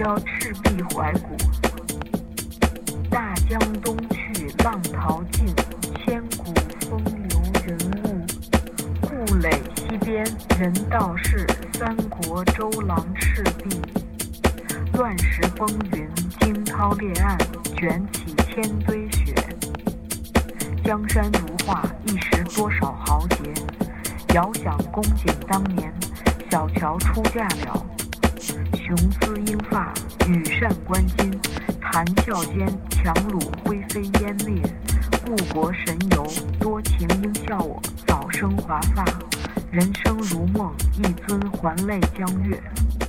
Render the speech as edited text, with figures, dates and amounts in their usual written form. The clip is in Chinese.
飘赤壁怀古。大江东去，浪淘尽，千古风流人物。故垒西边，人道是，三国周郎赤壁。乱石风云，惊涛裂岸，卷起千堆雪。江山如画，一时多少豪杰。遥想公瑾当年，小乔出嫁了。雄姿英发，羽扇纶巾，谈笑间，樯橹灰飞烟灭。故国神游，多情应笑我，早生华发。人生如梦，一尊还酹江月。